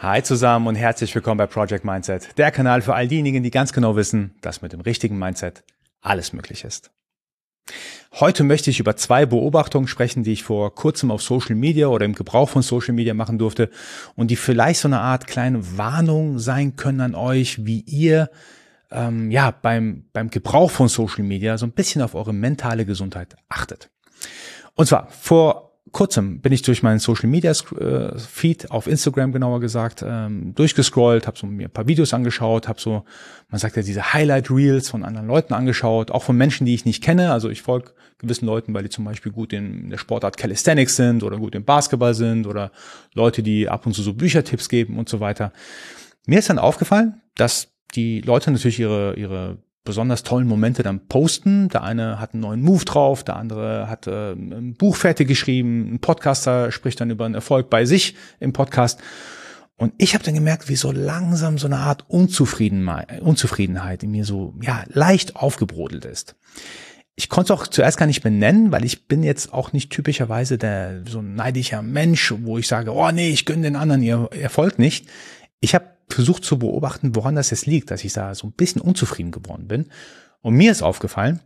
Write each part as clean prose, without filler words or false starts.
Hi zusammen und herzlich willkommen bei Project Mindset, der Kanal für all diejenigen, die ganz genau wissen, dass mit dem richtigen Mindset alles möglich ist. Heute möchte ich über 2 Beobachtungen sprechen, die ich vor kurzem auf Social Media oder im Gebrauch von Social Media machen durfte und die vielleicht so eine Art kleine Warnung sein können an euch, wie ihr beim Gebrauch von Social Media so ein bisschen auf eure mentale Gesundheit achtet. Und zwar vor kurzem bin ich durch meinen Social Media Feed auf Instagram genauer gesagt durchgescrollt, habe so mir ein paar Videos angeschaut, habe so, man sagt ja, diese Highlight Reels von anderen Leuten angeschaut, auch von Menschen, die ich nicht kenne. Also ich folge gewissen Leuten, weil die zum Beispiel gut in der Sportart Calisthenics sind oder gut im Basketball sind oder Leute, die ab und zu so Büchertipps geben und so weiter. Mir ist dann aufgefallen, dass die Leute natürlich ihre besonders tollen Momente dann posten. Der eine hat einen neuen Move drauf, der andere hat ein Buch fertig geschrieben, ein Podcaster spricht dann über einen Erfolg bei sich im Podcast. Und ich habe dann gemerkt, wie so langsam so eine Art Unzufriedenheit in mir so leicht aufgebrodelt ist. Ich konnte es auch zuerst gar nicht benennen, weil ich bin jetzt auch nicht typischerweise so ein neidischer Mensch, wo ich sage, oh nee, ich gönne den anderen ihr Erfolg nicht. Ich habe versucht zu beobachten, woran das jetzt liegt, dass ich da so ein bisschen unzufrieden geworden bin. Und mir ist aufgefallen,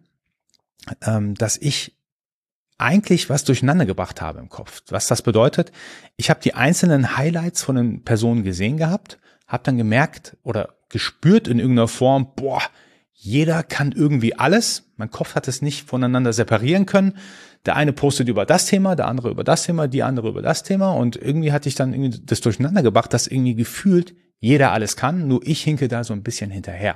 dass ich eigentlich was durcheinander gebracht habe im Kopf. Was das bedeutet, ich habe die einzelnen Highlights von den Personen gesehen gehabt, habe dann gemerkt oder gespürt in irgendeiner Form, jeder kann irgendwie alles. Mein Kopf hat es nicht voneinander separieren können. Der eine postet über das Thema, der andere über das Thema, die andere über das Thema. Und irgendwie hatte ich dann irgendwie das durcheinander gebracht, dass irgendwie gefühlt jeder alles kann, nur ich hinke da so ein bisschen hinterher.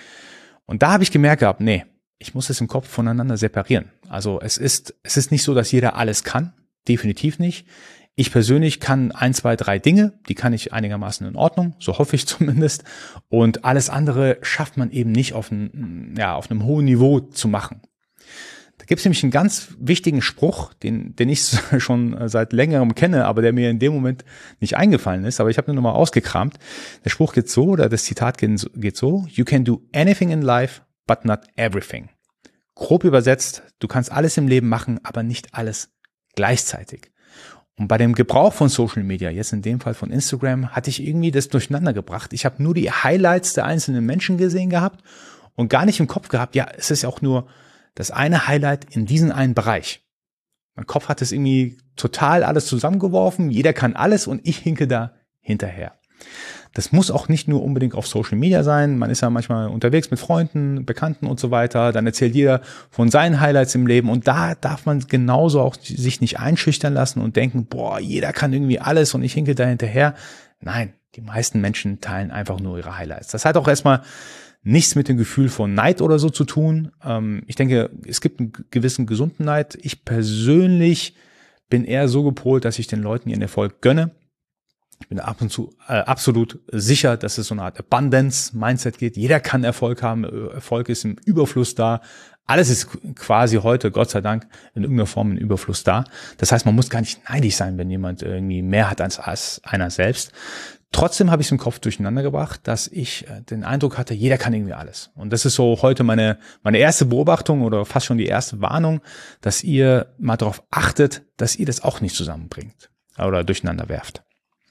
Und da habe ich gemerkt gehabt, nee, ich muss es im Kopf voneinander separieren. Also es ist nicht so, dass jeder alles kann. Definitiv nicht. Ich persönlich kann 1, 2, 3 Dinge, die kann ich einigermaßen in Ordnung, so hoffe ich zumindest. Und alles andere schafft man eben nicht auf einem hohen Niveau zu machen. Da gibt es nämlich einen ganz wichtigen Spruch, den ich schon seit längerem kenne, aber der mir in dem Moment nicht eingefallen ist, aber ich habe ihn nochmal ausgekramt. Der Spruch geht so, oder das Zitat geht so: You can do anything in life, but not everything. Grob übersetzt, du kannst alles im Leben machen, aber nicht alles gleichzeitig. Und bei dem Gebrauch von Social Media, jetzt in dem Fall von Instagram, hatte ich irgendwie das durcheinander gebracht. Ich habe nur die Highlights der einzelnen Menschen gesehen gehabt und gar nicht im Kopf gehabt, es ist ja auch nur das eine Highlight in diesem einen Bereich. Mein Kopf hat es irgendwie total alles zusammengeworfen, jeder kann alles und ich hinke da hinterher. Das muss auch nicht nur unbedingt auf Social Media sein, man ist ja manchmal unterwegs mit Freunden, Bekannten und so weiter, dann erzählt jeder von seinen Highlights im Leben und da darf man genauso auch sich nicht einschüchtern lassen und denken, jeder kann irgendwie alles und ich hinke da hinterher. Nein, die meisten Menschen teilen einfach nur ihre Highlights. Das hat auch erstmal nichts mit dem Gefühl von Neid oder so zu tun. Ich denke, es gibt einen gewissen gesunden Neid. Ich persönlich bin eher so gepolt, dass ich den Leuten ihren Erfolg gönne. Ich bin ab und zu absolut sicher, dass es so eine Art Abundance-Mindset geht. Jeder kann Erfolg haben. Erfolg ist im Überfluss da. Alles ist quasi heute, Gott sei Dank, in irgendeiner Form im Überfluss da. Das heißt, man muss gar nicht neidisch sein, wenn jemand irgendwie mehr hat als einer selbst. Trotzdem habe ich es im Kopf durcheinander gebracht, dass ich den Eindruck hatte, jeder kann irgendwie alles. Und das ist so heute meine erste Beobachtung oder fast schon die erste Warnung, dass ihr mal darauf achtet, dass ihr das auch nicht zusammenbringt oder durcheinander werft.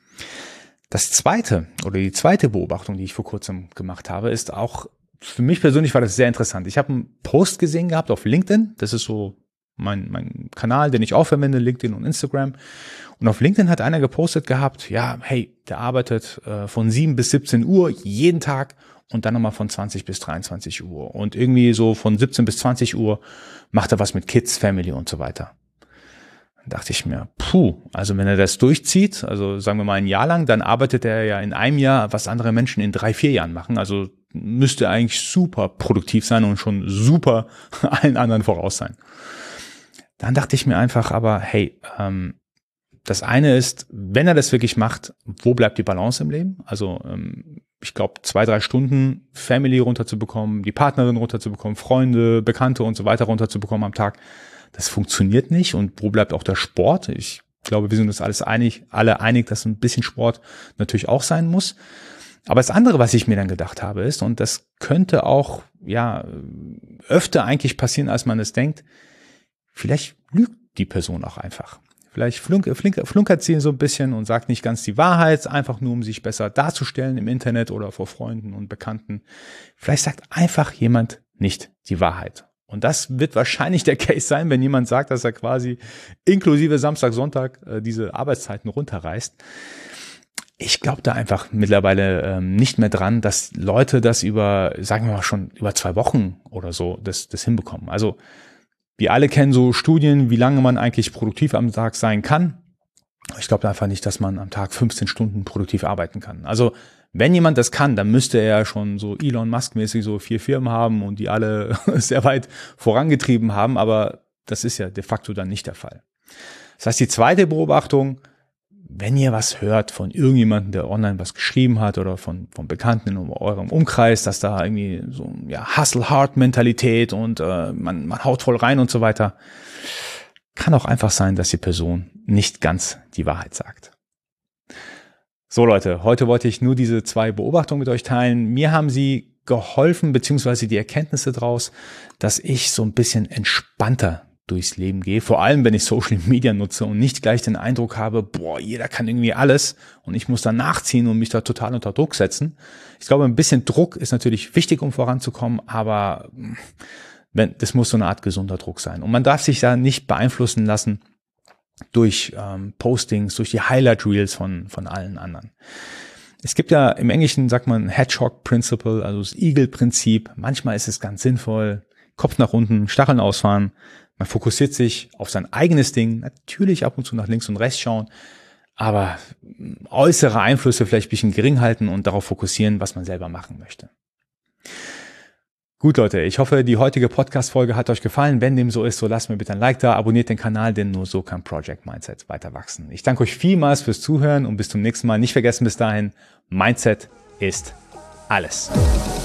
Das zweite oder die zweite Beobachtung, die ich vor kurzem gemacht habe, ist auch, für mich persönlich war das sehr interessant. Ich habe einen Post gesehen gehabt auf LinkedIn. Das ist so mein Kanal, den ich auch verwende, LinkedIn und Instagram. Und auf LinkedIn hat einer gepostet gehabt, der arbeitet von 7 bis 17 Uhr jeden Tag und dann nochmal von 20 bis 23 Uhr. Und irgendwie so von 17 bis 20 Uhr macht er was mit Kids, Family und so weiter. Dann dachte ich mir, also wenn er das durchzieht, also sagen wir mal ein Jahr lang, dann arbeitet er ja in einem Jahr, was andere Menschen in 3, 4 Jahren machen. Also müsste eigentlich super produktiv sein und schon super allen anderen voraus sein. Dann dachte ich mir einfach, aber das eine ist, wenn er das wirklich macht, wo bleibt die Balance im Leben? Also ich glaube, 2, 3 Stunden Family runterzubekommen, die Partnerin runterzubekommen, Freunde, Bekannte und so weiter runterzubekommen am Tag, das funktioniert nicht. Und wo bleibt auch der Sport? Ich glaube, wir sind uns alle einig, dass ein bisschen Sport natürlich auch sein muss. Aber das andere, was ich mir dann gedacht habe, ist, und das könnte auch öfter eigentlich passieren, als man es denkt, vielleicht lügt die Person auch einfach. Vielleicht flunkert sie so ein bisschen und sagt nicht ganz die Wahrheit, einfach nur, um sich besser darzustellen im Internet oder vor Freunden und Bekannten. Vielleicht sagt einfach jemand nicht die Wahrheit. Und das wird wahrscheinlich der Case sein, wenn jemand sagt, dass er quasi inklusive Samstag, Sonntag diese Arbeitszeiten runterreißt. Ich glaube da einfach mittlerweile nicht mehr dran, dass Leute das sagen wir mal schon über 2 Wochen oder so das hinbekommen. Also wir alle kennen so Studien, wie lange man eigentlich produktiv am Tag sein kann. Ich glaube einfach nicht, dass man am Tag 15 Stunden produktiv arbeiten kann. Also wenn jemand das kann, dann müsste er schon so Elon Musk-mäßig so 4 Firmen haben und die alle sehr weit vorangetrieben haben. Aber das ist ja de facto dann nicht der Fall. Das heißt, die zweite Beobachtung: Wenn ihr was hört von irgendjemandem, der online was geschrieben hat oder von Bekannten in eurem Umkreis, dass da irgendwie so Hustle-Hard-Mentalität und man haut voll rein und so weiter, kann auch einfach sein, dass die Person nicht ganz die Wahrheit sagt. So Leute, heute wollte ich nur diese 2 Beobachtungen mit euch teilen. Mir haben sie geholfen, beziehungsweise die Erkenntnisse daraus, dass ich so ein bisschen entspannter durchs Leben gehe, vor allem wenn ich Social Media nutze und nicht gleich den Eindruck habe, jeder kann irgendwie alles und ich muss da nachziehen und mich da total unter Druck setzen. Ich glaube, ein bisschen Druck ist natürlich wichtig, um voranzukommen, aber das muss so eine Art gesunder Druck sein. Und man darf sich da nicht beeinflussen lassen durch Postings, durch die Highlight Reels von allen anderen. Es gibt ja im Englischen, sagt man Hedgehog Principle, also das Igel-Prinzip. Manchmal ist es ganz sinnvoll, Kopf nach unten, Stacheln ausfahren. Man fokussiert sich auf sein eigenes Ding, natürlich ab und zu nach links und rechts schauen, aber äußere Einflüsse vielleicht ein bisschen gering halten und darauf fokussieren, was man selber machen möchte. Gut, Leute, ich hoffe, die heutige Podcast-Folge hat euch gefallen. Wenn dem so ist, so lasst mir bitte ein Like da, abonniert den Kanal, denn nur so kann Project Mindset weiter wachsen. Ich danke euch vielmals fürs Zuhören und bis zum nächsten Mal. Nicht vergessen bis dahin, Mindset ist alles.